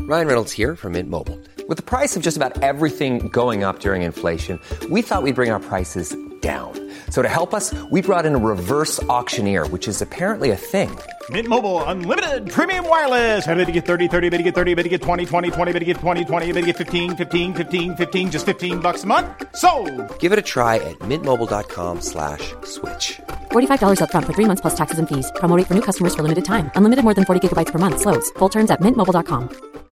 Ryan Reynolds here from Mint Mobile. With the price of just about everything going up during inflation, we thought we'd bring our prices down. So to help us, we brought in a reverse auctioneer, which is apparently a thing. Mint Mobile Unlimited Premium Wireless. How to get 30, 30, bit to get 30, bit to get 20, 20, 20, bit to get 20, 20, bit to get 15, 15, 15, 15, just $15 a month? Sold! Give it a try at mintmobile.com/switch. $45 up front for 3 months plus taxes and fees. Promo rate for new customers for limited time. Unlimited more than 40 gigabytes per month. Slows full terms at mintmobile.com.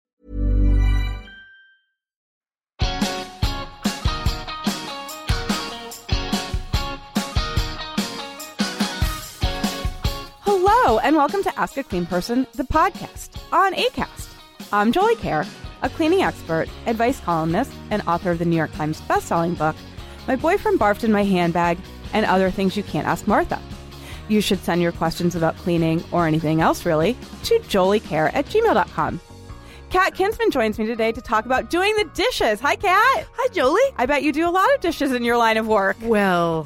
Hello, and welcome to Ask a Clean Person, the podcast on Acast. I'm Jolie Kerr, a cleaning expert, advice columnist, and author of the New York Times bestselling book, My Boyfriend Barfed in My Handbag, and Other Things You Can't Ask Martha. You should send your questions about cleaning, or anything else really, to joliecare@gmail.com. Kat Kinsman joins me today to talk about doing the dishes. Hi, Kat. Hi, Jolie. I bet you do a lot of dishes in your line of work. Well,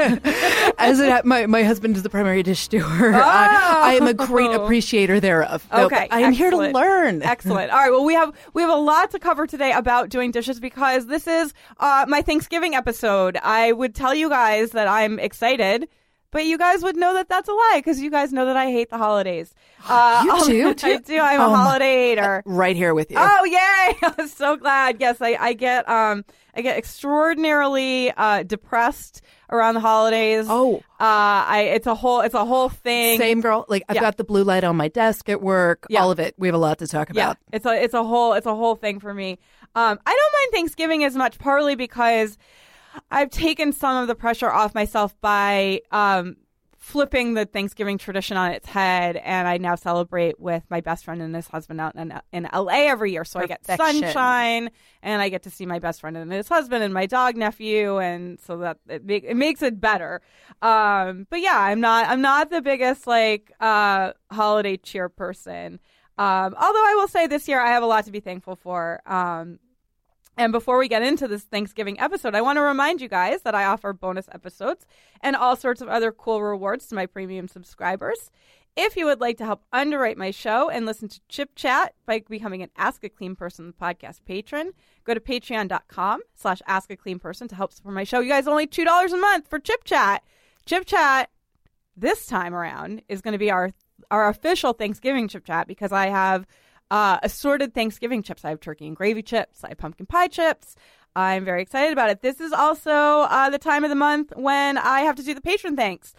my husband is the primary dish doer. I am a great appreciator thereof. Okay, I am here to learn. Excellent. All right. Well, we have a lot to cover today about doing dishes because this is my Thanksgiving episode. I would tell you guys that I'm excited, but you guys would know that that's a lie because you guys know that I hate the holidays. You do? I do. I'm a holiday hater. Right here with you. Oh, yay! I'm so glad. Yes, I get extraordinarily depressed around the holidays. Oh, it's a whole thing. Same girl. Like I've got the blue light on my desk at work. Yeah. All of it. We have a lot to talk about. Yeah, it's a whole thing for me. I don't mind Thanksgiving as much, partly because I've taken some of the pressure off myself by flipping the Thanksgiving tradition on its head, and I now celebrate with my best friend and his husband out in LA every year. So Perfection. I get sunshine, and I get to see my best friend and his husband and my dog nephew, and so that it makes it better. But yeah, I'm not the biggest holiday cheer person. Although I will say this year I have a lot to be thankful for. And before we get into this Thanksgiving episode, I want to remind you guys that I offer bonus episodes and all sorts of other cool rewards to my premium subscribers. If you would like to help underwrite my show and listen to Chip Chat by becoming an Ask a Clean Person podcast patron, go to patreon.com/askacleanperson to help support my show. You guys, only $2 a month for Chip Chat. Chip Chat this time around is going to be our official Thanksgiving Chip Chat because I have assorted Thanksgiving chips. I have turkey and gravy chips. I have pumpkin pie chips. I'm very excited about it. This is also the time of the month when I have to do the patron thanks.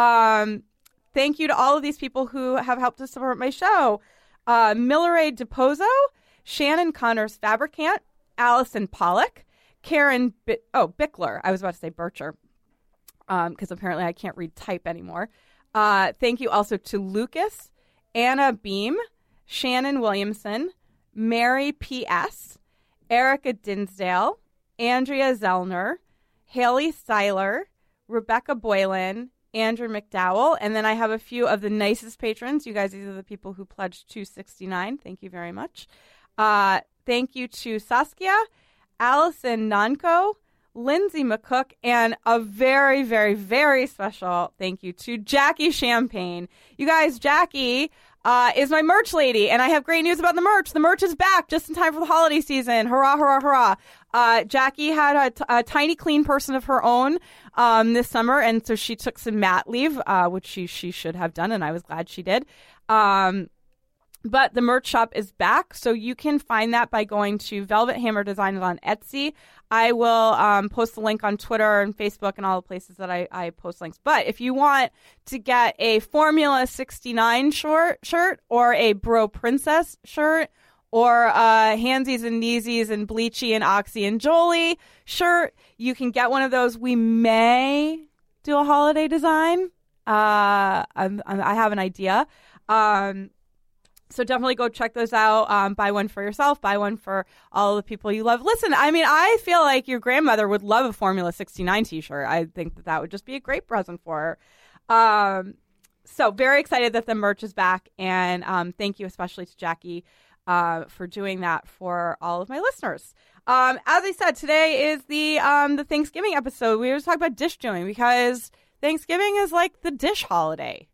Thank you to all of these people who have helped to support my show. Milleray DePozo, Shannon Connors Fabricant, Allison Pollock, Karen Bickler. I was about to say Bircher because apparently I can't read type anymore. Thank you also to Lucas, Anna Beam, Shannon Williamson, Mary P.S., Erica Dinsdale, Andrea Zellner, Haley Seiler, Rebecca Boylan, Andrew McDowell, and then I have a few of the nicest patrons. You guys, these are the people who pledged $2.69. Thank you very much. Thank you to Saskia, Allison Nonko, Lindsay McCook, and a very, very, very special thank you to Jackie Champagne. You guys, Jackie is my merch lady, and I have great news about the merch. The merch is back just in time for the holiday season. Hurrah, hurrah, hurrah. Jackie had a tiny clean person of her own this summer, and so she took some mat leave, which she should have done, and I was glad she did. But the merch shop is back, so you can find that by going to Velvet Hammer Designs on Etsy. I will post the link on Twitter and Facebook and all the places that I post links. But if you want to get a Formula 69 shirt or a Bro Princess shirt or Handsies and Kneesies and Bleachy and Oxy and Jolie shirt, you can get one of those. We may do a holiday design. I have an idea. So definitely go check those out. Buy one for yourself. Buy one for all the people you love. Listen, I mean, I feel like your grandmother would love a Formula 69 t-shirt. I think that would just be a great present for her. So very excited that the merch is back. And thank you especially to Jackie for doing that for all of my listeners. As I said, today is the Thanksgiving episode. We were talking about dish doing because Thanksgiving is like the dish holiday.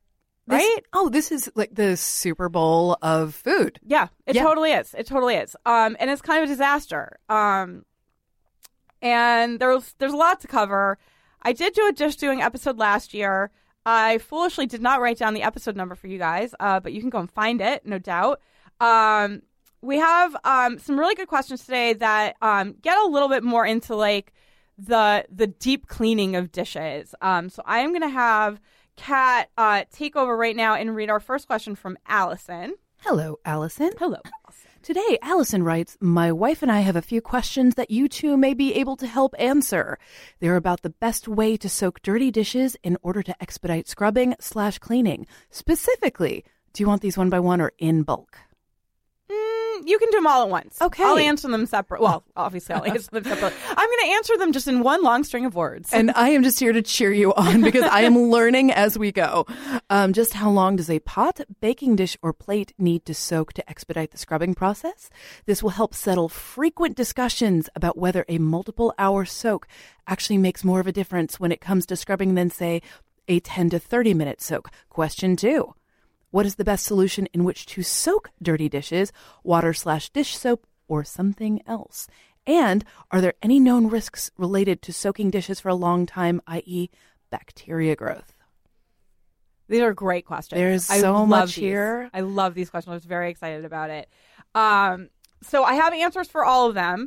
right? This is like the Super Bowl of food. Yeah, it totally is. It totally is. And it's kind of a disaster. And there's a lot to cover. I did do a Dish Doing episode last year. I foolishly did not write down the episode number for you guys, but you can go and find it, no doubt. We have some really good questions today that get a little bit more into like the deep cleaning of dishes. So I am going to have Kat take over right now and read our first question from Allison. Hello, Allison. Hello. Today, Allison writes, my wife and I have a few questions that you two may be able to help answer. They're about the best way to soak dirty dishes in order to expedite scrubbing/cleaning. Specifically, do you want these one by one or in bulk? You can do them all at once. Okay. I'll answer them separate. Well, obviously I'll answer them separately. I'm going to answer them just in one long string of words. And I am just here to cheer you on because I am learning as we go. Just how long does a pot, baking dish, or plate need to soak to expedite the scrubbing process? This will help settle frequent discussions about whether a multiple-hour soak actually makes more of a difference when it comes to scrubbing than, say, a 10 to 30-minute soak. Question 2. What is the best solution in which to soak dirty dishes, water/dish soap, or something else? And are there any known risks related to soaking dishes for a long time, i.e. bacteria growth? These are great questions. There's so much here. I love these questions. I was very excited about it. So I have answers for all of them.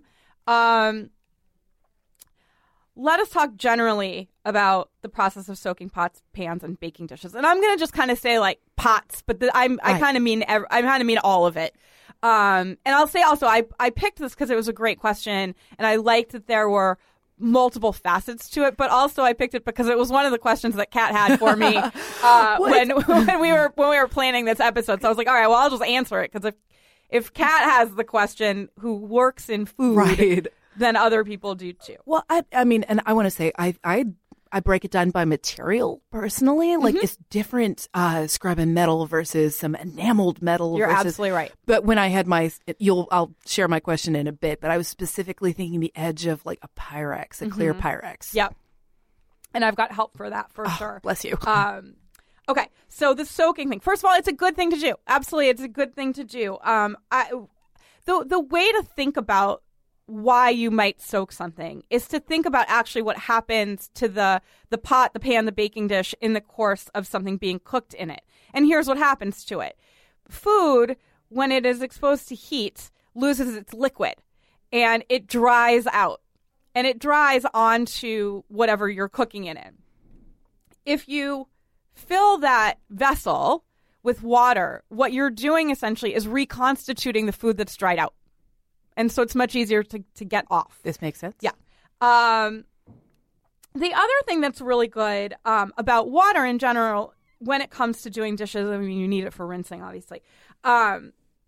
Let us talk generally about the process of soaking pots, pans, and baking dishes. And I'm going to just kind of say like pots, but I kind of mean all of it. And I'll say also I picked this because it was a great question, and I liked that there were multiple facets to it. But also I picked it because it was one of the questions that Kat had for me when we were planning this episode. So I was like, all right, well I'll just answer it because if Kat has the question, who works in food. Right. Then other people do too. Well, I mean, and I want to say, I break it down by material personally. Like it's different scrubbing metal versus some enameled metal. You're absolutely right. But when I had I'll share my question in a bit, but I was specifically thinking the edge of like a Pyrex, a clear Pyrex. Yep. And I've got help for that for sure. Bless you. Okay. So the soaking thing. First of all, it's a good thing to do. Absolutely. It's a good thing to do. The way to think about why you might soak something is to think about actually what happens to the pot, the pan, the baking dish in the course of something being cooked in it. And here's what happens to it. Food, when it is exposed to heat, loses its liquid and it dries out and it dries onto whatever you're cooking it in. If you fill that vessel with water, what you're doing essentially is reconstituting the food that's dried out. And so it's much easier to get off. This makes sense. Yeah. The other thing that's really good about water in general, when it comes to doing dishes, I mean, you need it for rinsing, obviously. But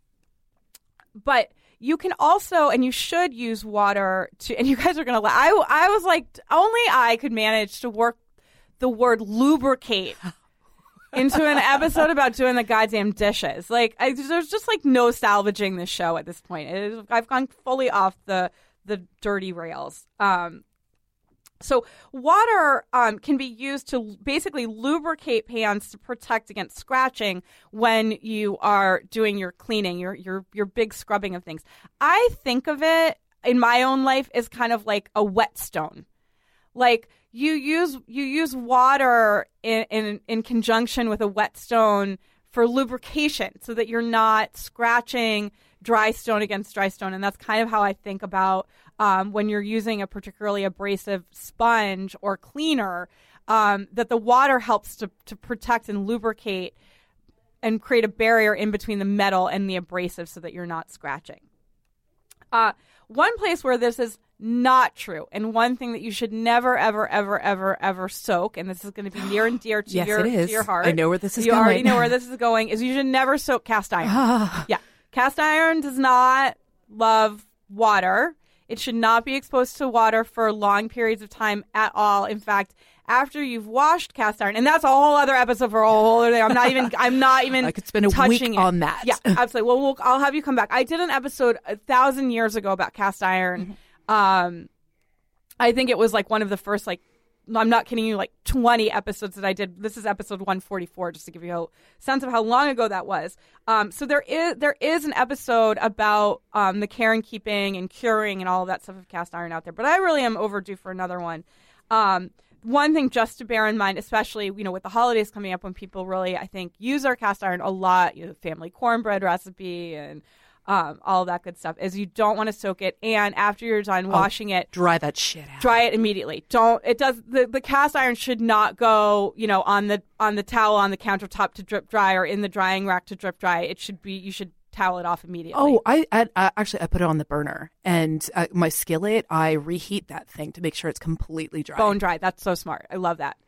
you can also, and you should use water to, and you guys are going to laugh. I was like, only I could manage to work the word lubricate into an episode about doing the goddamn dishes. Like, there's just like no salvaging this show at this point. I've gone fully off the dirty rails. So water can be used to basically lubricate pans to protect against scratching when you are doing your cleaning, your big scrubbing of things. I think of it in my own life as kind of like a whetstone. Like, you use water in conjunction with a whetstone for lubrication so that you're not scratching dry stone against dry stone. And that's kind of how I think about when you're using a particularly abrasive sponge or cleaner, that the water helps to protect and lubricate and create a barrier in between the metal and the abrasive so that you're not scratching. One place where this is not true, and one thing that you should never, ever, ever, ever, ever soak, and this is going to be near and dear to, yes, to your heart. I know where this is going. You already know where this is going, is you should never soak cast iron. Yeah. Cast iron does not love water. It should not be exposed to water for long periods of time at all. In fact, after you've washed cast iron, and that's a whole other episode for a whole other day. I'm not even I could spend a week on that. Yeah, absolutely. Well, I'll have you come back. I did an episode 1,000 years ago about cast iron. I think it was like one of the first like I'm not kidding you, like 20 episodes that I did. This is episode 144, just to give you a sense of how long ago that was. So there is an episode about the care and keeping and curing and all of that stuff of cast iron out there. But I really am overdue for another one. One thing just to bear in mind, especially, with the holidays coming up when people really, I think, use their cast iron a lot, family cornbread recipe and all that good stuff, is you don't want to soak it. And after you're done washing it, dry that shit out. Dry it immediately. The cast iron should not go, on the towel on the countertop to drip dry or in the drying rack to drip dry. You should towel it off immediately. Oh, I put it on the burner, and my skillet, I reheat that thing to make sure it's completely dry. Bone dry. That's so smart. I love that.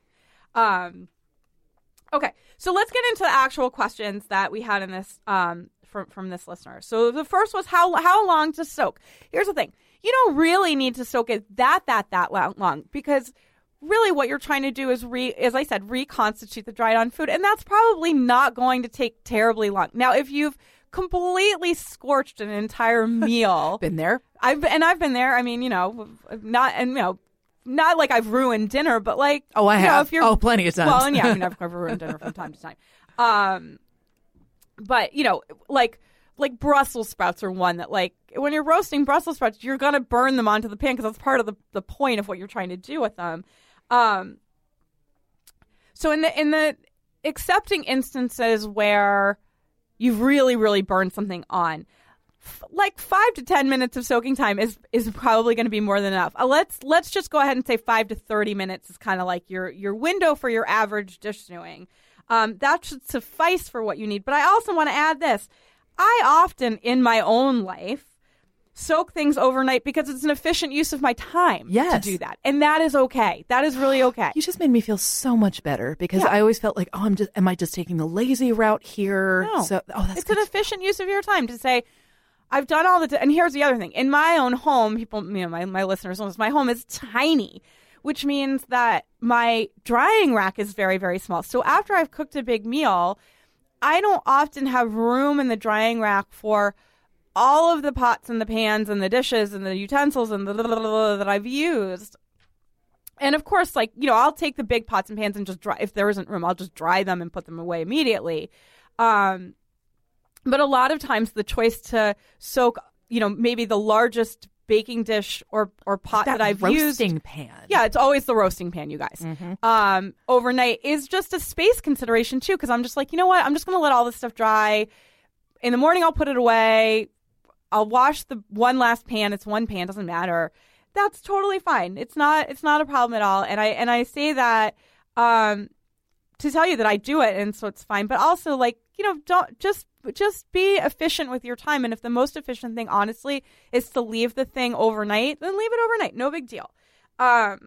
Okay, so let's get into the actual questions that we had in this from this listener. So the first was how long to soak. Here's the thing: you don't really need to soak it that long, because really what you're trying to do is as I said, reconstitute the dried on food, and that's probably not going to take terribly long. Now, if you've completely scorched an entire meal. Been there. I've been there. I mean, not like I've ruined dinner, but like, I have. Plenty of times. Well, and yeah, I've ruined dinner from time to time. But like Brussels sprouts are one that, like, when you're roasting Brussels sprouts, you're gonna burn them onto the pan because that's part of the point of what you're trying to do with them. So in the accepting instances where you've really, really burned something on, like 5 to 10 minutes of soaking time is probably going to be more than enough. Let's just go ahead and say 5 to 30 minutes is kind of like your window for your average dish stewing. That should suffice for what you need. But I also want to add this. I often, in my own life, soak things overnight because it's an efficient use of my time to do that. And that is okay. That is really okay. You just made me feel so much better, because I always felt like, am I just taking the lazy route here? No. That's it's an efficient use of your time to say, I've done all and here's the other thing. In my own home, people, my listeners know this, my home is tiny, which means that my drying rack is very, very small. So after I've cooked a big meal, I don't often have room in the drying rack for all of the pots and the pans and the dishes and the utensils and that I've used. And of course, I'll take the big pots and pans and just dry. If there isn't room, I'll just dry them and put them away immediately. But a lot of times the choice to soak, maybe the largest baking dish or pot that I've used. Roasting pan. Yeah, it's always the roasting pan, you guys. Mm-hmm. Overnight is just a space consideration too, because I'm just like, you know what? I'm just going to let all this stuff dry. In the morning, I'll put it away. I'll wash the one last pan. It's one pan, doesn't matter. That's totally fine. It's not a problem at all. And I say that to tell you that I do it, and so it's fine. But also, don't just be efficient with your time. And if the most efficient thing, honestly, is to leave the thing overnight, then leave it overnight. No big deal. That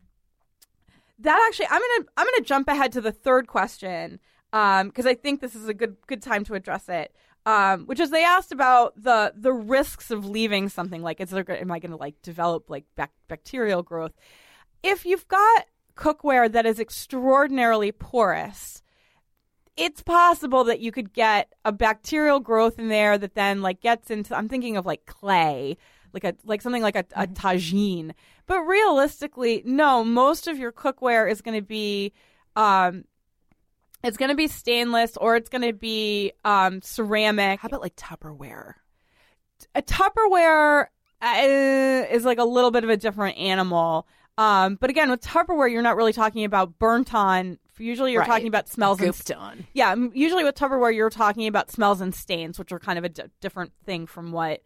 actually, I'm gonna jump ahead to the third question because I think this is a good time to address it. Which is, they asked about the risks of leaving something. Like, am I going to develop bacterial growth? If you've got cookware that is extraordinarily porous, it's possible that you could get a bacterial growth in there that then gets into, I'm thinking of clay, something like a tagine. But realistically, no, most of your cookware is going to be it's going to be stainless, or it's going to be ceramic. How about Tupperware? A Tupperware is a little bit of a different animal. But again, with Tupperware, you're not really talking about burnt on. Usually you're talking about smells and on. Yeah, usually with Tupperware, you're talking about smells and stains, which are kind of a different thing from what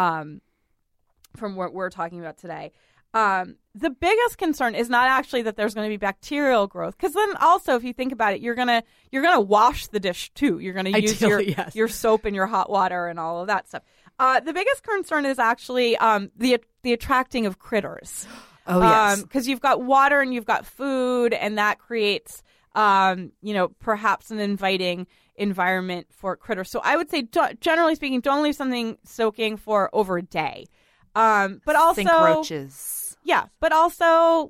we're talking about today. The biggest concern is not actually that there's going to be bacterial growth, because then also, if you think about it, you're gonna wash the dish too. You're gonna use your soap and your hot water and all of that stuff. The biggest concern is actually the attracting of critters. Oh yes, because you've got water and you've got food, and that creates perhaps an inviting environment for critters. So I would say, generally speaking, don't leave something soaking for over a day. But also, think roaches. Yeah, but also,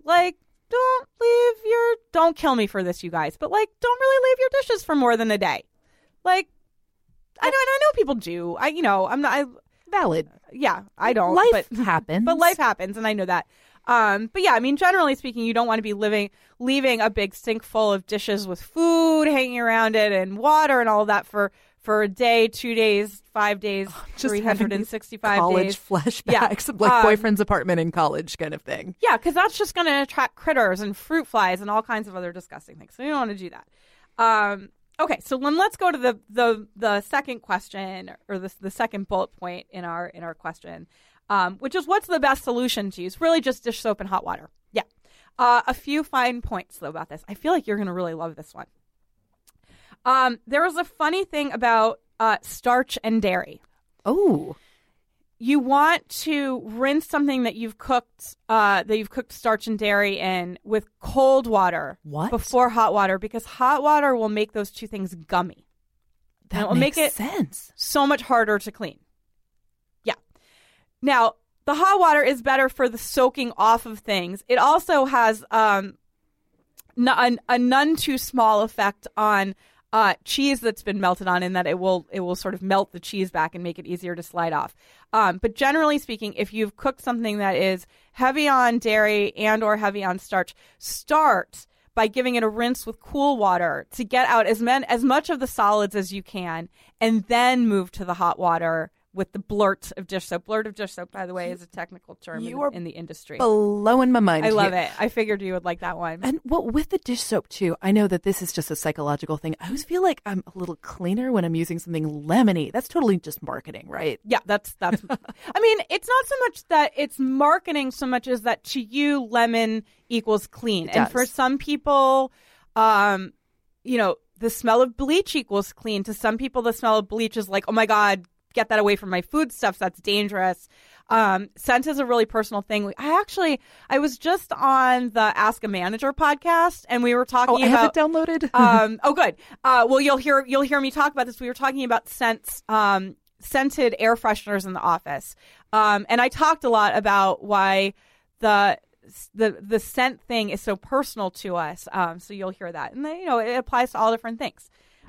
don't kill me for this, you guys, but don't really leave your dishes for more than a day. I know people do. I'm not valid. Yeah, I don't. Life happens. But life happens, and I know that. But yeah, I mean, generally speaking, you don't want to be leaving a big sink full of dishes with food hanging around it and water and all of that for a day, 2 days, 5 days, Just 365 college days. flashbacks, Yeah. like boyfriend's apartment in college kind of thing. Yeah, because that's just going to attract critters and fruit flies and all kinds of other disgusting things. So you don't want to do that. Okay, so let's go to the second question, or the second bullet point in our question, which is, what's the best solution to use? Really just dish soap and hot water. Yeah. A few fine points, though, about this. I feel like you're going to really love this one. There was a funny thing about starch and dairy. Oh. You want to rinse something that you've cooked starch and dairy in with cold water before hot water, because hot water will make those two things gummy. That will makes make it sense. So much harder to clean. Yeah. Now, the hot water is better for the soaking off of things. It also has a none too small effect on cheese that's been melted on, in that it will sort of melt the cheese back and make it easier to slide off. But generally speaking, if you've cooked something that is heavy on dairy and or heavy on starch, start by giving it a rinse with cool water to get out as much of the solids as you can, and then move to the hot water with the blurt of dish soap. Blurt of dish soap, by the way, is a technical term in the industry. Blowing my mind. I love it. I figured you would like that one. And with the dish soap too, I know that this is just a psychological thing. I always feel like I'm a little cleaner when I'm using something lemony. That's totally just marketing, right? Yeah, that's. I mean, it's not so much that it's marketing so much as that to you, lemon equals clean. And for some people, the smell of bleach equals clean. To some people, the smell of bleach is like, oh my God, get that away from my foodstuffs. That's dangerous. Scent is a really personal thing. I was just on the Ask a Manager podcast, and we were talking about. I have it downloaded. Oh, good. Well, you'll hear me talk about this. We were talking about scents, scented air fresheners in the office, and I talked a lot about why the scent thing is so personal to us. So you'll hear that, and it applies to all different things.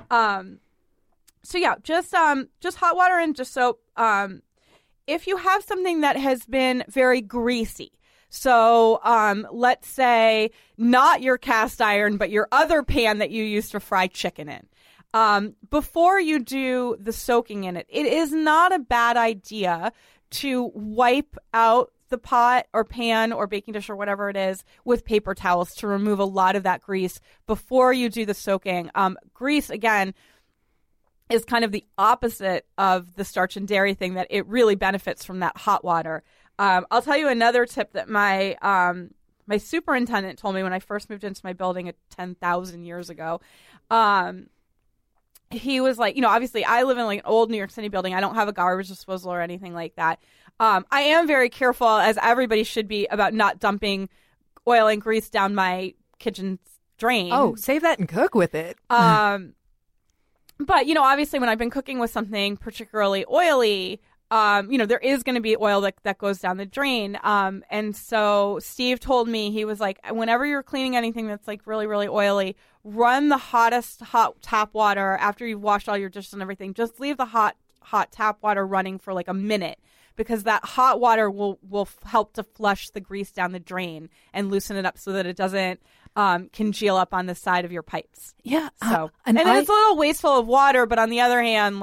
So yeah, just hot water and just soap. If you have something that has been very greasy, so let's say not your cast iron, but your other pan that you use to fry chicken in, before you do the soaking in it, it is not a bad idea to wipe out the pot or pan or baking dish or whatever it is with paper towels to remove a lot of that grease before you do the soaking. Grease, again, is kind of the opposite of the starch and dairy thing, that it really benefits from that hot water. I'll tell you another tip that my superintendent told me when I first moved into my building 10,000 years ago. He was like, obviously I live in like an old New York City building. I don't have a garbage disposal or anything like that. I am very careful, as everybody should be, about not dumping oil and grease down my kitchen drain. Oh, save that and cook with it. But, obviously when I've been cooking with something particularly oily, there is going to be oil that goes down the drain. And so Steve told me, he was like, whenever you're cleaning anything that's like really, really oily, run the hot tap water after you've washed all your dishes and everything. Just leave the hot tap water running for like a minute, because that hot water will help to flush the grease down the drain and loosen it up so that it doesn't congeal up on the side of your pipes. Yeah. So and it's a little wasteful of water, but on the other hand,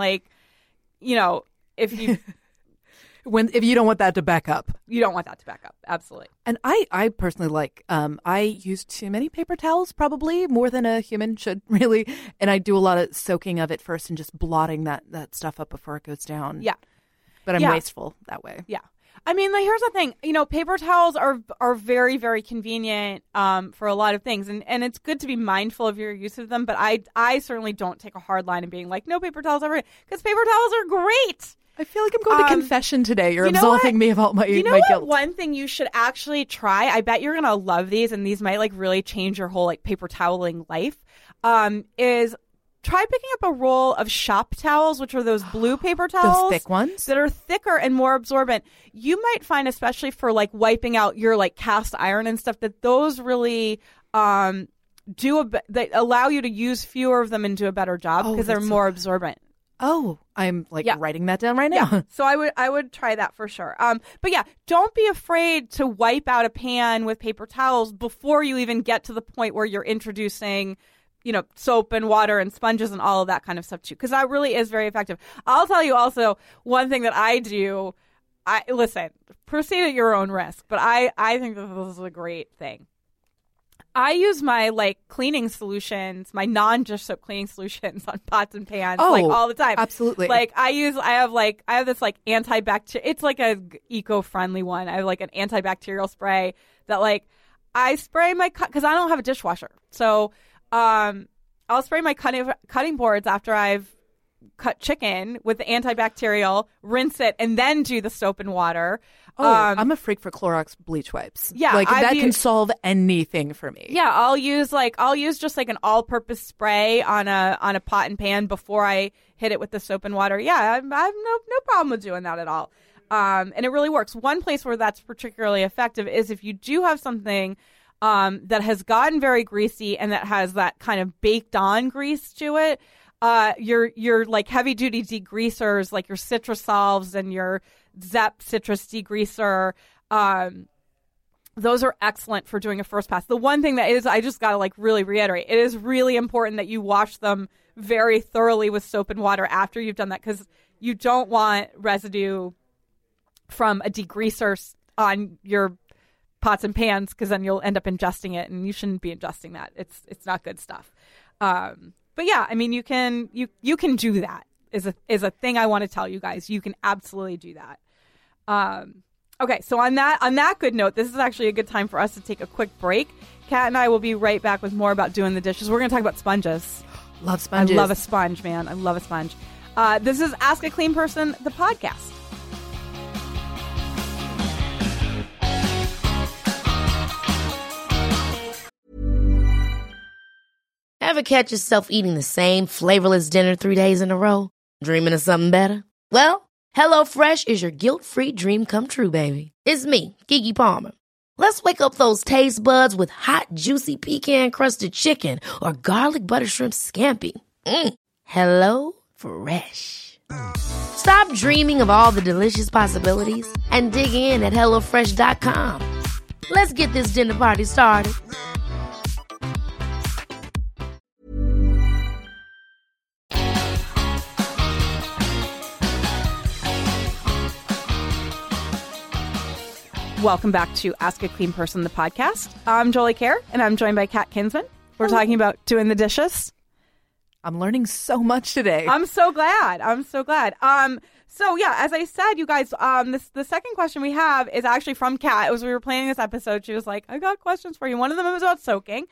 if you if you don't want that to back up. You don't want that to back up. Absolutely. And I personally I use too many paper towels, probably more than a human should, really. And I do a lot of soaking of it first and just blotting that stuff up before it goes down. Yeah. But I'm wasteful that way. Yeah. I mean, here's the thing. Paper towels are very, very convenient for a lot of things. And it's good to be mindful of your use of them. But I certainly don't take a hard line in being like, no paper towels ever, because paper towels are great. I feel like I'm going to confession today. You're absolving me of all my guilt. One thing you should actually try, I bet you're going to love these, and these might like really change your whole like paper toweling life, is try picking up a roll of shop towels, which are those blue paper towels. Those thick ones? That are thicker and more absorbent. You might find, especially for like wiping out your like cast iron and stuff, that those really they allow you to use fewer of them and do a better job because they're more absorbent. Oh, I'm Yeah. writing that down right now. Yeah. So I would try that for sure. But yeah, don't be afraid to wipe out a pan with paper towels before you even get to the point where you're introducing, soap and water and sponges and all of that kind of stuff too, because that really is very effective. I'll tell you also one thing that I do. Listen, proceed at your own risk, but I think that this is a great thing. I use my cleaning solutions, my non-dish soap cleaning solutions on pots and pans all the time. Absolutely. I have this antibacterial. It's like a eco-friendly one. I have an antibacterial spray that I spray my because I don't have a dishwasher, so I'll spray my cutting boards after I've cut chicken with the antibacterial, rinse it, and then do the soap and water. I'm a freak for Clorox bleach wipes. Yeah, that can solve anything for me. Yeah, I'll use just an all-purpose spray on a pot and pan before I hit it with the soap and water. Yeah, I have no problem with doing that at all. And it really works. One place where that's particularly effective is if you do have something that has gotten very greasy and that has that kind of baked on grease to it. Your heavy duty degreasers like your Citrusolves and your Zep citrus degreaser, those are excellent for doing a first pass. The one thing that is, I just gotta really reiterate, it is really important that you wash them very thoroughly with soap and water after you've done that, because you don't want residue from a degreaser on your pots and pans, because then you'll end up ingesting it, and you shouldn't be ingesting that. It's not good stuff. But yeah, I mean, you can do that is a thing I want to tell you guys. You can absolutely do that. Okay, so on that good note, this is actually a good time for us to take a quick break. Kat and I will be right back with more about doing the dishes. We're going to talk about sponges. Love sponges. I love a sponge, man. I love a sponge. This is Ask a Clean Person, the podcast. Ever catch yourself eating the same flavorless dinner 3 days in a row? Dreaming of something better? Well, HelloFresh is your guilt-free dream come true, baby. It's me, Keke Palmer. Let's wake up those taste buds with hot, juicy pecan-crusted chicken or garlic butter shrimp scampi. Hello Fresh. Stop dreaming of all the delicious possibilities and dig in at HelloFresh.com. Let's get this dinner party started. Welcome back to Ask a Clean Person, the podcast. I'm Jolie Kerr, and I'm joined by Kat Kinsman. We're talking about doing the dishes. I'm learning so much today. I'm so glad. So yeah, as I said, you guys, the second question we have is actually from Kat. As we were planning this episode, she was like, I got questions for you. One of them was about soaking.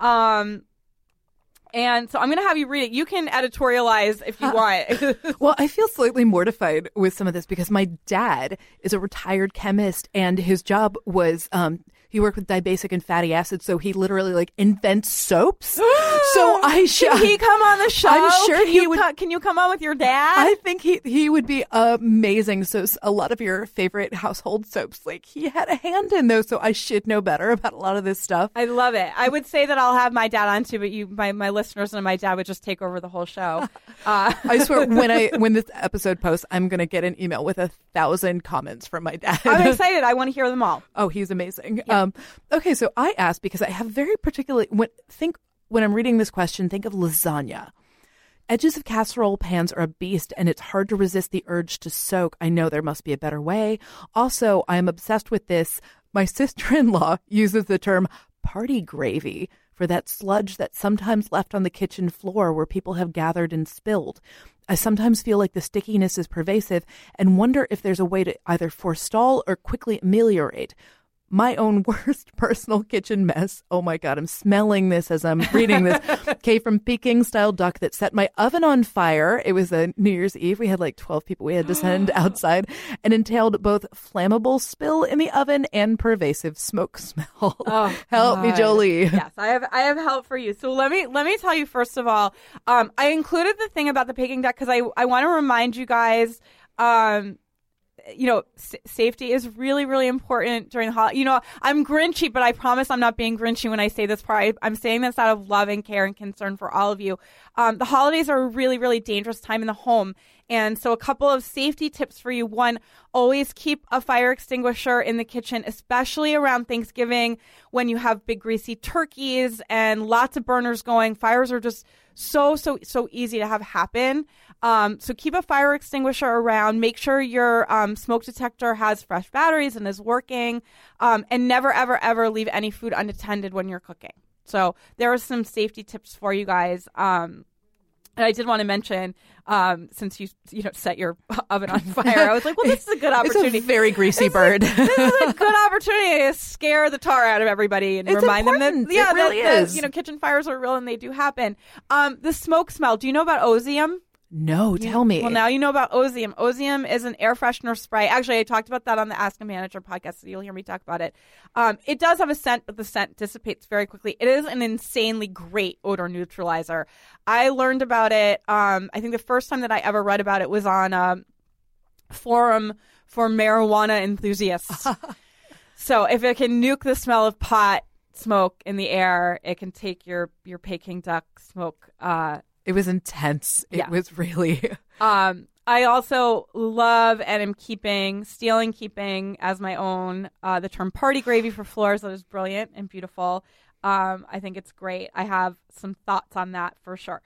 And so I'm going to have you read it. You can editorialize if you want. Well, I feel slightly mortified with some of this because my dad is a retired chemist, and his job was he worked with dibasic and fatty acids, so he literally invents soaps. So Can he come on the show? I'm sure he would. Can you come on with your dad? I think he would be amazing. So a lot of your favorite household soaps, he had a hand in those. So I should know better about a lot of this stuff. I love it. I would say that I'll have my dad on too, but my listeners and my dad would just take over the whole show. I swear, when this episode posts, I'm going to get an email with 1,000 comments from my dad. I'm excited. I want to hear them all. Oh, he's amazing. Yeah. Okay, so I asked because I have very particularly when I'm reading this question, think of lasagna. Edges of casserole pans are a beast, and it's hard to resist the urge to soak. I know there must be a better way. Also, I am obsessed with this. My sister-in-law uses the term party gravy for that sludge that's sometimes left on the kitchen floor where people have gathered and spilled. I sometimes feel like the stickiness is pervasive and wonder if there's a way to either forestall or quickly ameliorate my own worst personal kitchen mess. Oh my God, I'm smelling this as I'm reading this. Came from Peking-style duck that set my oven on fire. It was a New Year's Eve. We had 12 people we had to send outside, and entailed both flammable spill in the oven and pervasive smoke smell. Oh, help me, Jolie. Yes, I have help for you. So let me tell you first of all, I included the thing about the Peking duck because I want to remind you guys. safety is really, really important during the holiday. I'm grinchy, but I promise I'm not being grinchy when I say this part. I'm saying this out of love and care and concern for all of you. The holidays are a really, really dangerous time in the home. And so a couple of safety tips for you. One, always keep a fire extinguisher in the kitchen, especially around Thanksgiving when you have big greasy turkeys and lots of burners going. Fires are just so easy to have happen. So keep a fire extinguisher around. Make sure your smoke detector has fresh batteries and is working. And never, ever, ever leave any food unattended when you're cooking. So there are some safety tips for you guys. And I did want to mention, since you set your oven on fire, I was like, well, this is a good opportunity. It's a very greasy bird. This is a good opportunity to scare the tar out of everybody and remind important. them that, it really is. Kitchen fires are real and they do happen. The smoke smell. Do you know about Ozium? No, tell me. Well, now you know about Ozium. Ozium is an air freshener spray. Actually, I talked about that on the Ask a Manager podcast, so you'll hear me talk about it. It does have a scent, but the scent dissipates very quickly. It is an insanely great odor neutralizer. I learned about it. I think the first time that I ever read about it was on a forum for marijuana enthusiasts. So if it can nuke the smell of pot smoke in the air, it can take your Peking duck smoke. It was intense. It was really. I also love and am keeping as my own the term party gravy for floors. That is brilliant and beautiful. I think it's great. I have some thoughts on that for sure.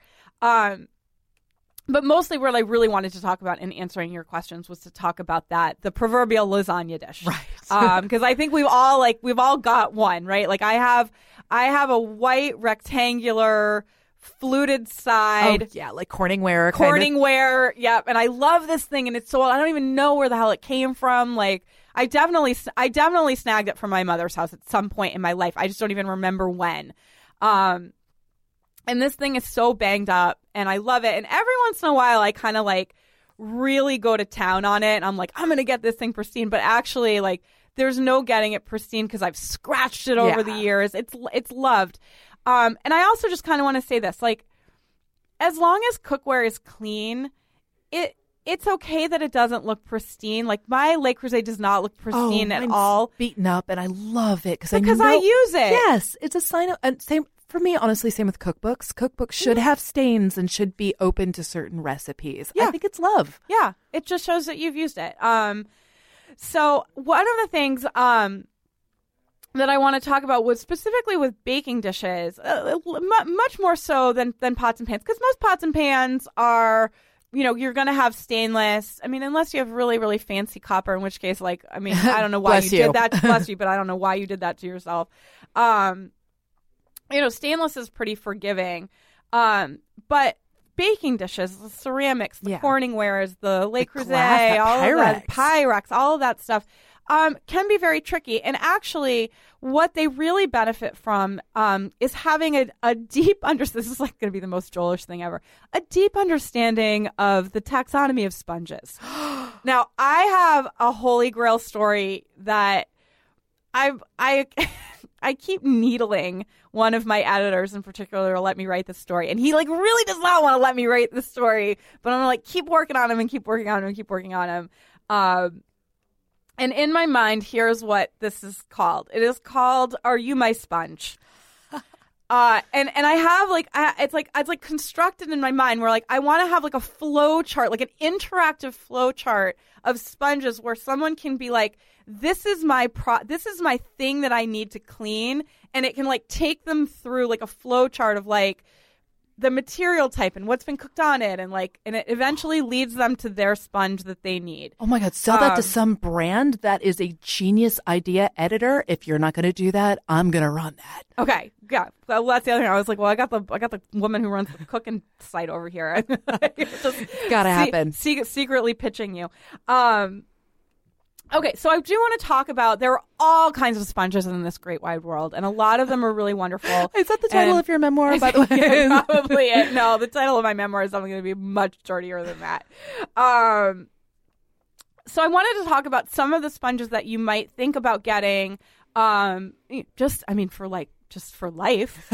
But mostly what I really wanted to talk about in answering your questions was to talk about the proverbial lasagna dish. Right. Because I think we've all got one, right? Like I have a white rectangular fluted side. Oh, yeah, like Corningware. Corningware, yep. And I love this thing, and it's so I don't even know where the hell it came from. Like I definitely snagged it from my mother's house at some point in my life. I just don't even remember when. And this thing is so banged up, and I love it. And every once in a while, I kind of like really go to town on it, and I'm like, I'm gonna get this thing pristine. But actually, like, there's no getting it pristine because I've scratched it over the years. It's loved. And I also just kind of want to say this, like, as long as cookware is clean, it's okay that it doesn't look pristine. Like, my Le Creuset does not look pristine at all. Beaten up, and I love it because I use it. Yes, it's a sign of, and same for me, honestly, same with cookbooks. Cookbooks should have stains and should be open to certain recipes. Yeah. I think it's love. Yeah, it just shows that you've used it. So one of the things that I want to talk about was specifically with baking dishes, much more so than pots and pans, because most pots and pans are, you're going to have stainless. I mean, unless you have really, really fancy copper, in which case, like, I mean, I don't know why you did that. Bless you, but I don't know why you did that to yourself. Stainless is pretty forgiving, but baking dishes, the ceramics, the Corningwares, the Le Creuset, all of that, Pyrex, all of that stuff. Can be very tricky. And actually, what they really benefit from is having a deep this is like going to be the most Joelish thing ever, a deep understanding of the taxonomy of sponges. Now, I have a holy grail story that I keep needling one of my editors in particular to let me write this story. And he like really does not want to let me write the story, but I'm like, keep working on him and keep working on him and keep working on him. And in my mind, here's what this is called. It is called "Are You My Sponge?" And I have it's like constructed in my mind where like I want to have like a flow chart, like an interactive flow chart of sponges where someone can be like, this is my thing that I need to clean, and it can like take them through like a flow chart of like the material type and what's been cooked on it, and it eventually leads them to their sponge that they need. Oh my God, sell that to some brand. That is a genius idea, editor. If you're not going to do that, I'm going to run that. Okay, yeah. Well, that's the other thing. I was like, well, I got the woman who runs the cooking site over here. Gotta happen. Secretly pitching you. Okay, so I do want to talk about, there are all kinds of sponges in this great wide world, and a lot of them are really wonderful. Is that the title of your memoir, by the way? Yeah, probably it. No, the title of my memoir is something going to be much dirtier than that. So I wanted to talk about some of the sponges that you might think about getting, for like just for life.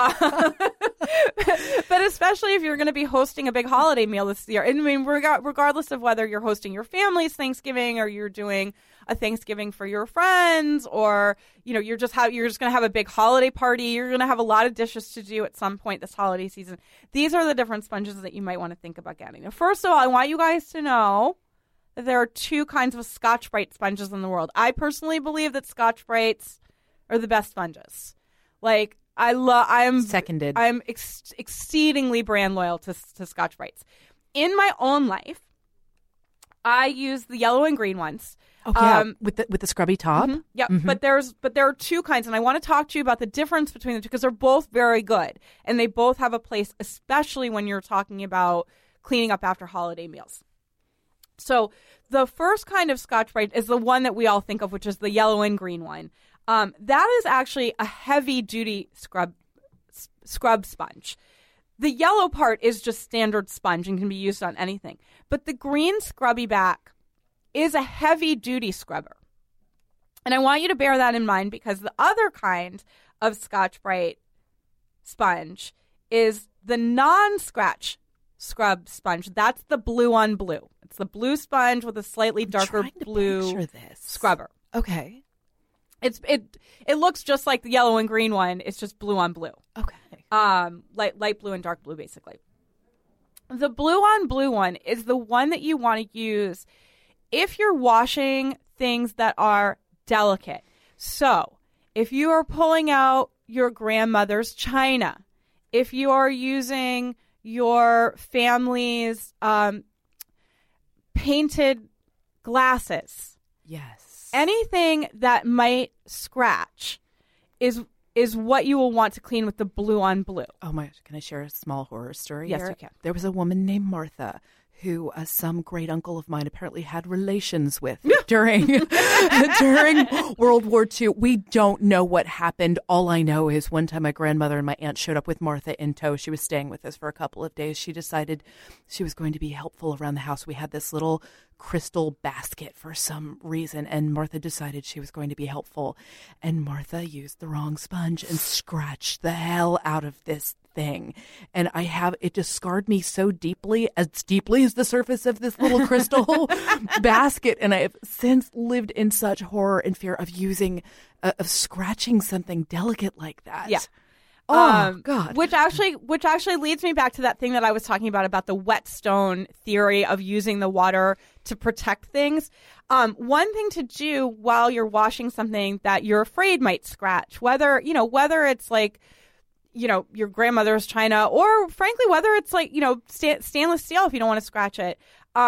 But especially if you're going to be hosting a big holiday meal this year. I mean, regardless of whether you're hosting your family's Thanksgiving or you're doing a Thanksgiving for your friends, or you're just going to have a big holiday party. You're going to have a lot of dishes to do at some point this holiday season. These are the different sponges that you might want to think about getting. Now, first of all, I want you guys to know that there are two kinds of Scotch-Brite sponges in the world. I personally believe that Scotch-Brites are the best sponges. Like, I'm seconded. I'm exceedingly brand loyal to Scotch-Brites. In my own life, I use the yellow and green ones. Oh yeah, with the scrubby top. Mm-hmm. Yeah, but there are two kinds, and I want to talk to you about the difference between the two because they're both very good, and they both have a place, especially when you're talking about cleaning up after holiday meals. So the first kind of Scotch-Brite is the one that we all think of, which is the yellow and green one. That is actually a heavy-duty scrub sponge. The yellow part is just standard sponge and can be used on anything. But the green scrubby back is a heavy-duty scrubber. And I want you to bear that in mind because the other kind of Scotch-Brite sponge is the non-scratch scrub sponge. That's the blue on blue. It's the blue sponge with a slightly darker blue scrubber. Okay. It looks just like the yellow and green one. It's just blue on blue. Okay. Light blue and dark blue, basically. The blue on blue one is the one that you want to use if you're washing things that are delicate. So, if you are pulling out your grandmother's china, if you are using your family's painted glasses, yes, anything that might scratch is what you will want to clean with the blue on blue. Oh my gosh, can I share a small horror story? Yes, here? you can. There was a woman named Martha who some great uncle of mine apparently had relations with during World War II. We don't know what happened. All I know is one time my grandmother and my aunt showed up with Martha in tow. She was staying with us for a couple of days. She decided she was going to be helpful around the house. We had this little crystal basket for some reason, and Martha decided she was going to be helpful. And Martha used the wrong sponge and scratched the hell out of this thing. And it just scarred me so deeply as the surface of this little crystal basket. And I have since lived in such horror and fear of of scratching something delicate like that. Yeah. Oh, God. Which actually leads me back to that thing that I was talking about the whetstone theory of using the water to protect things. One thing to do while you're washing something that you're afraid might scratch, whether it's like, your grandmother's china, or frankly, whether it's like, stainless steel if you don't want to scratch it.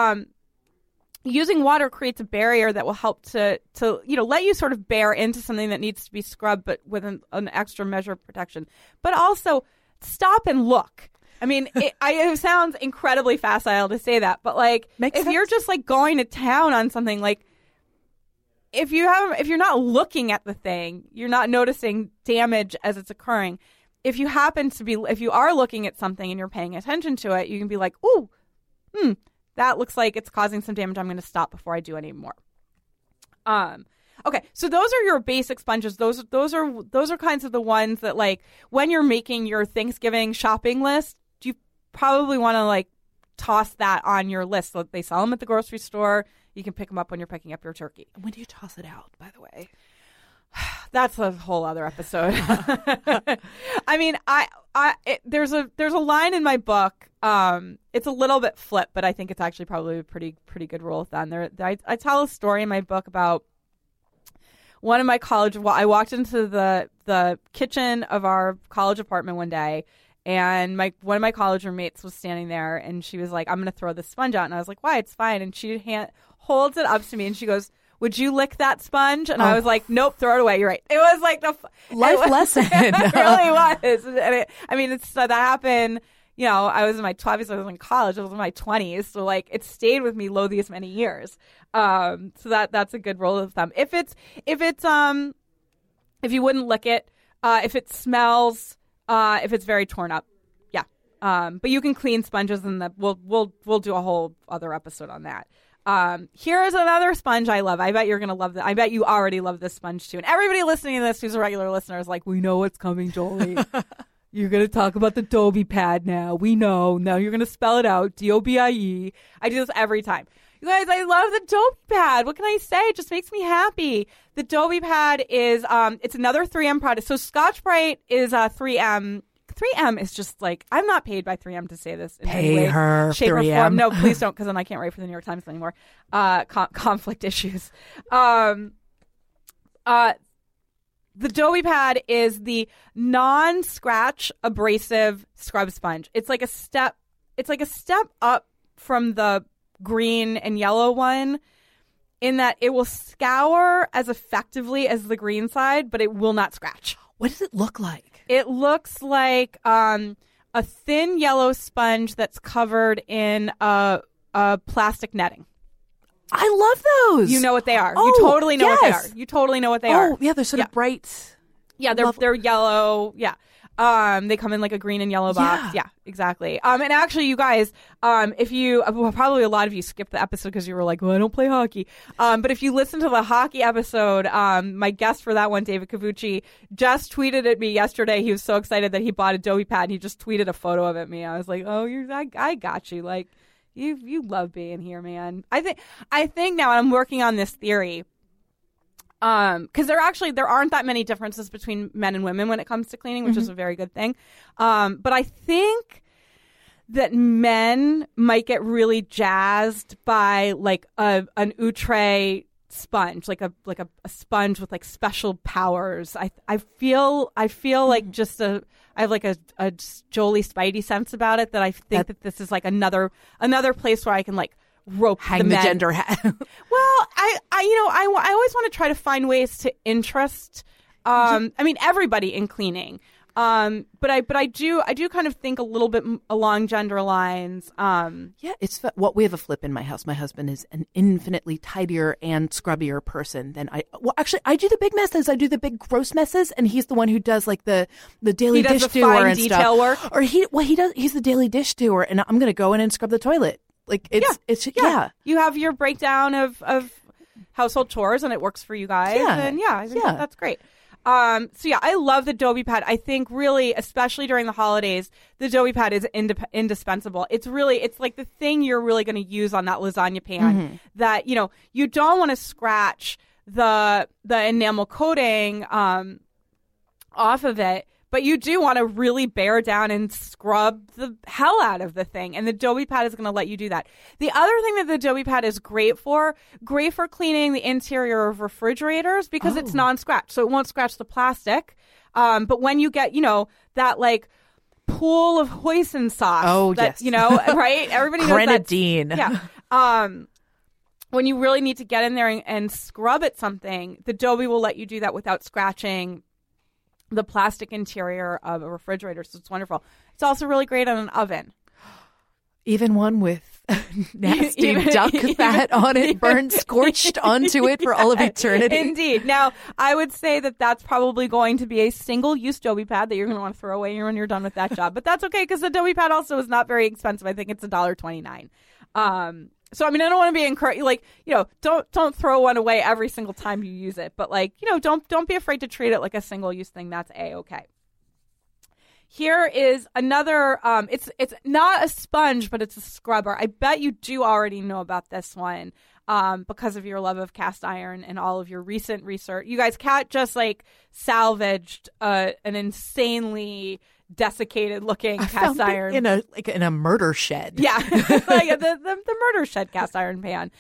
Using water creates a barrier that will help to let you sort of bear into something that needs to be scrubbed, but with an extra measure of protection. But also stop and look. I mean, it sounds incredibly facile to say that, but like, if you're just like going to town on something, like if you're not looking at the thing, you're not noticing damage as it's occurring. If you are looking at something and you're paying attention to it, you can be like, ooh, that looks like it's causing some damage. I'm going to stop before I do any more. Okay, so those are your basic sponges. Those are kinds of the ones that, like, when you're making your Thanksgiving shopping list, you probably want to like toss that on your list. So they sell them at the grocery store. You can pick them up when you're picking up your turkey. When do you toss it out, by the way? That's a whole other episode. I mean, there's a line in my book. It's a little bit flip, but I think it's actually probably a pretty good rule of thumb. I tell a story in my book about one of my college. I walked into the kitchen of our college apartment one day, and one of my college roommates was standing there, and she was like, "I'm going to throw this sponge out," and I was like, "Why? It's fine." And she holds it up to me, and she goes, "Would you lick that sponge?" And I was like, "Nope, throw it away." You're right. It was like life lesson. It really was. And that happened. I was in my 20s. I was in college. I was in my 20s. So like, it stayed with me these many years. So that's a good rule of thumb. If you wouldn't lick it, if it smells, if it's very torn up, yeah. But you can clean sponges, and we'll do a whole other episode on that. Here is another sponge I love. I bet you're going to love that. I bet you already love this sponge too. And everybody listening to this who's a regular listener is like, we know what's coming, Jolie. You're going to talk about the Dobie pad now. We know. Now you're going to spell it out. D-O-B-I-E. I do this every time. You guys, I love the Dobie pad. What can I say? It just makes me happy. The Dobie pad is, it's another 3M product. So Scotch-Brite is 3M. 3M is just like, I'm not paid by 3M to say this in any way, her, shape, 3M. or form. No, please don't, because then I can't write for the New York Times anymore. Conflict issues. The Dobie pad is the non-scratch abrasive scrub sponge. It's like a step up from the green and yellow one in that it will scour as effectively as the green side, but it will not scratch. What does it look like? It looks like a thin yellow sponge that's covered in a plastic netting. I love those. You know what they are. Oh, you totally know what they yes. are. You totally know what they are. Oh, yeah, they're sort of bright. Yeah, they're yellow. Yeah. They come in like a green and yellow box. Yeah, exactly. And actually, you guys, if you probably a lot of you skipped the episode because you were like, well, I don't play hockey. But if you listen to the hockey episode, my guest for that one, David Cavucci, just tweeted at me yesterday. He was so excited that he bought a Dobie pad. And he just tweeted a photo of it at me. I was like, oh, I got you. Like, you love being here, man. I think now I'm working on this theory. Because there aren't that many differences between men and women when it comes to cleaning, which is a very good thing. But I think that men might get really jazzed by like an outre sponge, like a sponge with like special powers. I feel like I have like a Jolie Spidey sense about it that I think that this is like another place where I can like hang the gender hat. Well, I always want to try to find ways to interest. I mean, everybody in cleaning. But I do kind of think a little bit along gender lines. Yeah, it's we have a flip in my house. My husband is an infinitely tidier and scrubbier person than I. Well, actually, I do the big messes. I do the big gross messes, and he's the one who does like the daily dish doer and detail stuff. Work. Or he's the daily dish doer, and I'm going to go in and scrub the toilet. Like it's You have your breakdown of household chores, and it works for you guys. Yeah. And I think that's great. I love the Dobie pad. I think really, especially during the holidays, the Dobie pad is indispensable. It's like the thing you're really going to use on that lasagna pan that, you don't want to scratch the enamel coating, off of it. But you do want to really bear down and scrub the hell out of the thing. And the Dobie pad is going to let you do that. The other thing that the Dobie pad is great for cleaning the interior of refrigerators because it's non-scratch. So it won't scratch the plastic. But when you get, that like pool of hoisin sauce. Oh, that, yes. Right? Everybody knows that. Grenadine. Yeah. When you really need to get in there and scrub at something, the Dobie will let you do that without scratching the plastic interior of a refrigerator. So it's wonderful. It's also really great on an oven. Even one with nasty duck fat on it, burned, scorched onto it for all of eternity. Indeed. Now, I would say that that's probably going to be a single-use Dobie pad that you're going to want to throw away when you're done with that job. But that's okay because the Dobie pad also is not very expensive. I think it's $1.29. So, I mean, I don't want to be encouraged, don't throw one away every single time you use it. But, don't be afraid to treat it like a single-use thing. That's A-okay. Here is another, it's not a sponge, but it's a scrubber. I bet you do already know about this one because of your love of cast iron and all of your recent research. You guys, Kat just, salvaged an insanely desiccated looking cast iron in a murder shed. Yeah, the murder shed cast iron pan.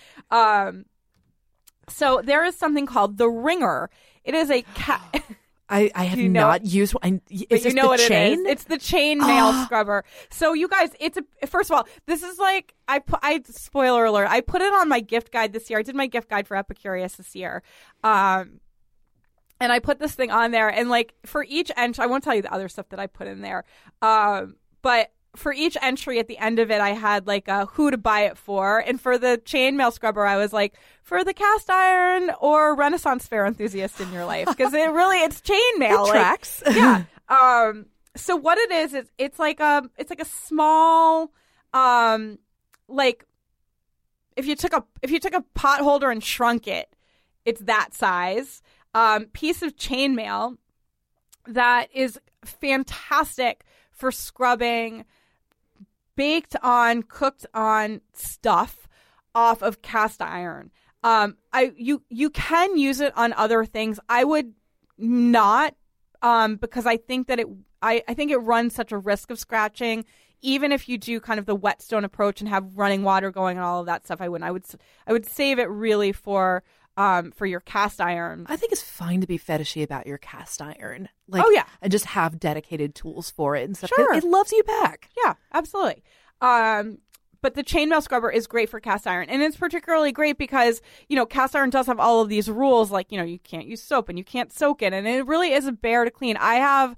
So there is something called the Ringer. It is a I have not used one. Is this what chain? it is? It's the chain mail scrubber. So you guys, first of all, this is I spoiler alert. I put it on my gift guide this year. I did my gift guide for Epicurious this year. And I put this thing on there, and for each entry, I won't tell you the other stuff that I put in there. But for each entry at the end of it, I had who to buy it for. And for the chainmail scrubber, I was like, for the cast iron or Renaissance fair enthusiast in your life. Because it's chainmail. It tracks. Yeah. So what it is it's like a small, if you took a pot holder and shrunk it, it's that size. Piece of chainmail that is fantastic for scrubbing baked on, cooked on stuff off of cast iron. You can use it on other things. I would not, because I think that I think it runs such a risk of scratching. Even if you do kind of the whetstone approach and have running water going and all of that stuff, I wouldn't. I would save it really for your cast iron. I think it's fine to be fetishy about your cast iron. Like, oh, yeah. And just have dedicated tools for it and stuff. Sure. It loves you back. Yeah, absolutely. But the chainmail scrubber is great for cast iron. And it's particularly great because, cast iron does have all of these rules. Like, you can't use soap and you can't soak it. And it really is a bear to clean. I have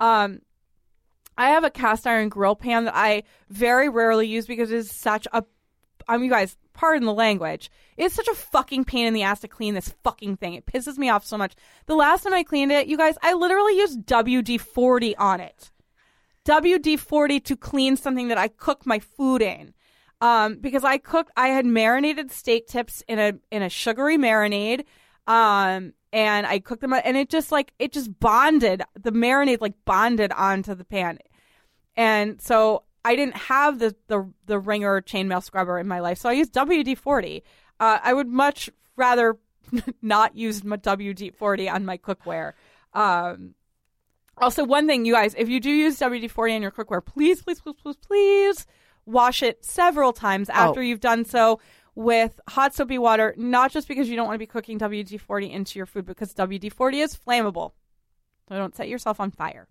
a cast iron grill pan that I very rarely use because it is such a, you guys, pardon the language, it's such a fucking pain in the ass to clean this fucking thing. It pisses me off so much. The last time I cleaned it, you guys, I literally used WD-40 on it. WD-40 to clean something that I cook my food in. Because I had marinated steak tips in a sugary marinade. And I cooked them, and it just bonded, the marinade bonded onto the pan. And so I didn't have the Ringer chainmail scrubber in my life, so I used WD-40. I would much rather not use WD-40 on my cookware. Also, one thing, you guys, if you do use WD-40 on your cookware, please, please, please, please, please wash it several times after you've done so with hot soapy water, not just because you don't want to be cooking WD-40 into your food, because WD-40 is flammable. So don't set yourself on fire.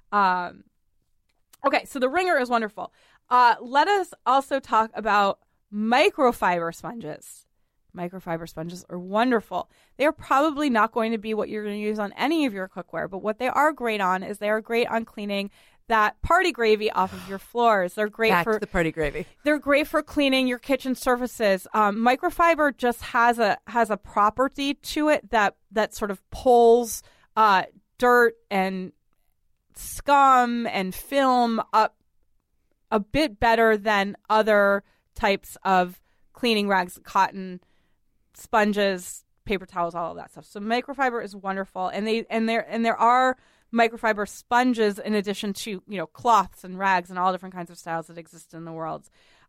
Okay, so the Ringer is wonderful. Let us also talk about microfiber sponges. Microfiber sponges are wonderful. They are probably not going to be what you're going to use on any of your cookware, but what they are great on is they are great on cleaning that party gravy off of your floors. They're great Back for to the party gravy. They're great for cleaning your kitchen surfaces. Microfiber just has a property to it that sort of pulls dirt and scum and film up a bit better than other types of cleaning rags, cotton, sponges, paper towels, all of that stuff. So microfiber is wonderful, and there are microfiber sponges in addition to cloths and rags and all different kinds of styles that exist in the world.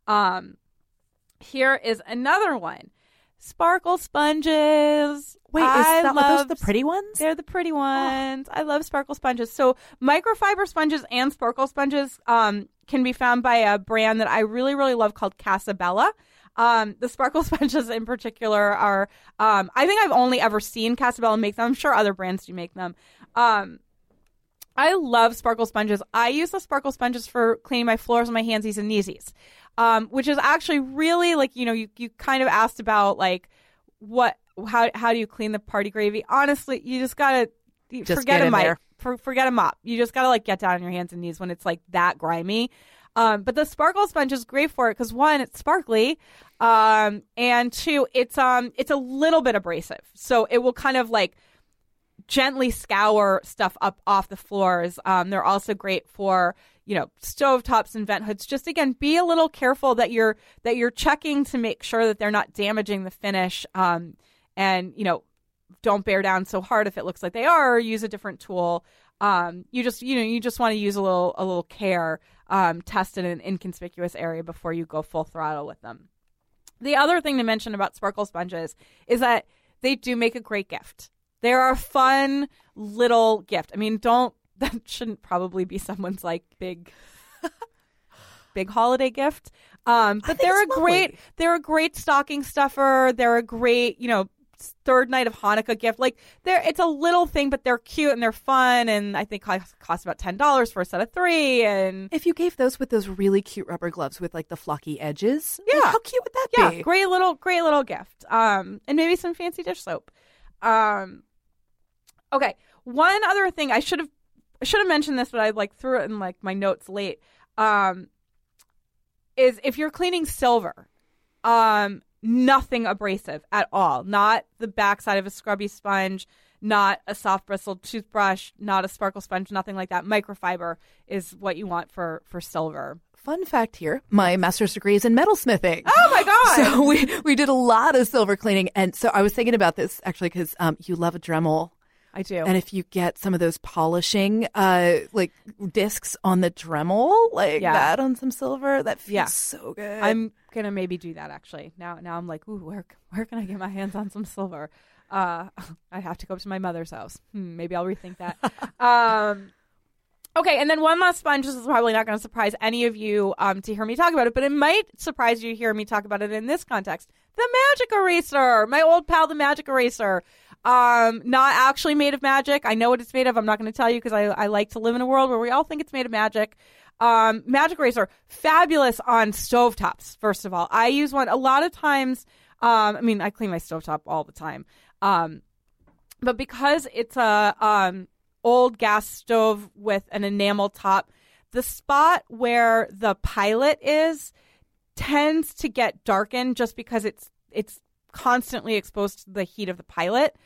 Here is another one. Sparkle sponges. Wait, are those the pretty ones? They're the pretty ones. I love sparkle sponges. So microfiber sponges and sparkle sponges can be found by a brand that I really, really love called Casabella. The sparkle sponges in particular are, I think I've only ever seen Casabella make them. I'm sure other brands do make them. I love sparkle sponges. I use the sparkle sponges for cleaning my floors and my handsies and kneesies, which is actually really you kind of asked about how do you clean the party gravy? Honestly, you just gotta forget a mop. Forget a mop. You just gotta get down on your hands and knees when it's that grimy. But the sparkle sponge is great for it because one, it's sparkly, and two, it's a little bit abrasive, so it will kind of gently scour stuff up off the floors. They're also great for stovetops and vent hoods. Just again, be a little careful that you're checking to make sure that they're not damaging the finish. And don't bear down so hard if it looks like they are, or use a different tool. You just want to use a little care. Test in an inconspicuous area before you go full throttle with them. The other thing to mention about sparkle sponges is that they do make a great gift. They're a fun little gift. I mean, that shouldn't probably be someone's big holiday gift. But they're a great stocking stuffer. They're a great, third night of Hanukkah gift. It's a little thing, but they're cute and they're fun, and I think cost about $10 for a set of 3. And if you gave those with those really cute rubber gloves with the flocky edges, yeah, how cute would that be? Yeah, great little gift. And maybe some fancy dish soap. Okay, one other thing I should have mentioned this, but I threw it in my notes late. Is if you're cleaning silver, nothing abrasive at all. Not the backside of a scrubby sponge, not a soft bristled toothbrush, not a sparkle sponge, nothing like that. Microfiber is what you want for silver. Fun fact here, my master's degree is in metalsmithing. Oh my God. So we did a lot of silver cleaning. And so I was thinking about this actually because you love a Dremel. I do. And if you get some of those polishing like discs on the Dremel, like that on some silver, that feels so good. I'm going to maybe do that actually. Now I'm like, ooh, where can I get my hands on some silver? I have to go up to my mother's house. Maybe I'll rethink that. Okay, and then one last sponge. This is probably not going to surprise any of you to hear me talk about it, but it might surprise you to hear me talk about it in this context. The Magic Eraser, my old pal, the Magic Eraser. Not actually made of magic. I know what it's made of. I'm not going to tell you because I like to live in a world where we all think it's made of magic. Magic Eraser, fabulous on stovetops, first of all. I use one a lot of times. I clean my stovetop all the time. But because it's a old gas stove with an enamel top, the spot where the pilot is tends to get darkened just because it's constantly exposed to the heat of the pilot.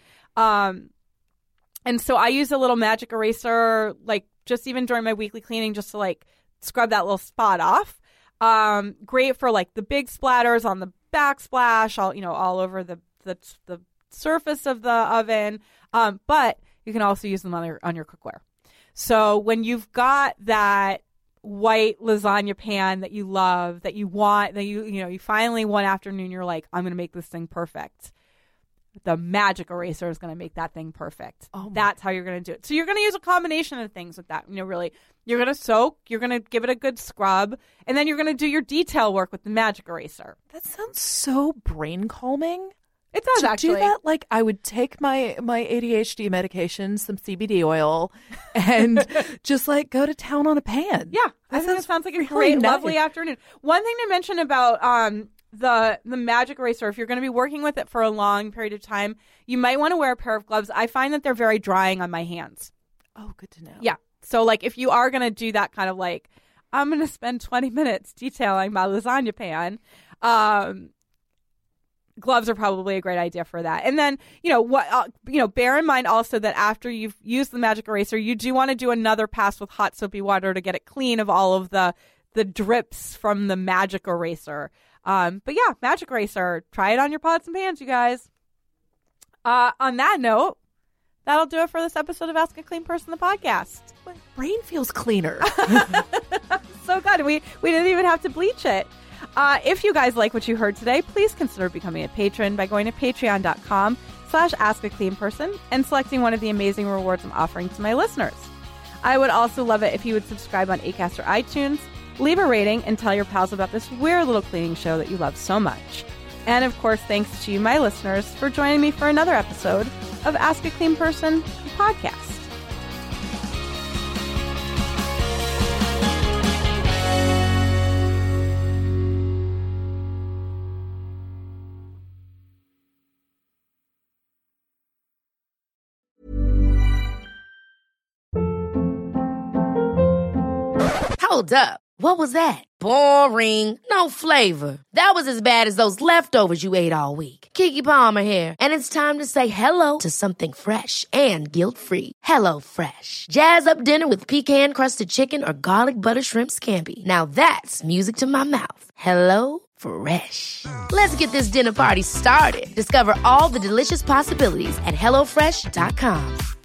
And so I use a little Magic Eraser, like just even during my weekly cleaning, just to like scrub that little spot off. Great for like the big splatters on the backsplash, all over the surface of the oven. But you can also use them on your cookware. So when you've got that white lasagna pan that you love, that you want, that you finally one afternoon you're like, I'm going to make this thing perfect. The Magic Eraser is going to make that thing perfect. That's how you're going to do it. So you're going to use a combination of things with that. Really, you're going to soak, you're going to give it a good scrub, and then you're going to do your detail work with the Magic Eraser. That sounds so brain calming. It does actually. Do that, like I would take my ADHD medication, some CBD oil, and just like go to town on a pan. Yeah, I think it sounds like a great, lovely afternoon. One thing to mention about the Magic Eraser, if you're going to be working with it for a long period of time, you might want to wear a pair of gloves. I find that they're very drying on my hands. Oh, good to know. Yeah. So like if you are going to do that kind of like, I'm going to spend 20 minutes detailing my lasagna pan, gloves are probably a great idea for that. And then, bear in mind also that after you've used the Magic Eraser, you do want to do another pass with hot soapy water to get it clean of all of the drips from the Magic Eraser. But yeah, Magic Eraser, try it on your pots and pans, you guys. On that note, that'll do it for this episode of Ask a Clean Person, the podcast. My brain feels cleaner. So good. We didn't even have to bleach it. If you guys like what you heard today, please consider becoming a patron by going to patreon.com/askacleanperson and selecting one of the amazing rewards I'm offering to my listeners. I would also love it if you would subscribe on Acast or iTunes, leave a rating, and tell your pals about this weird little cleaning show that you love so much. And of course, thanks to you, my listeners, for joining me for another episode of Ask a Clean Person, the podcast. Hold up. What was that? Boring. No flavor. That was as bad as those leftovers you ate all week. Keke Palmer here, and it's time to say hello to something fresh and guilt-free. HelloFresh. Jazz up dinner with pecan-crusted chicken or garlic butter shrimp scampi. Now that's music to my mouth. HelloFresh. Let's get this dinner party started. Discover all the delicious possibilities at HelloFresh.com.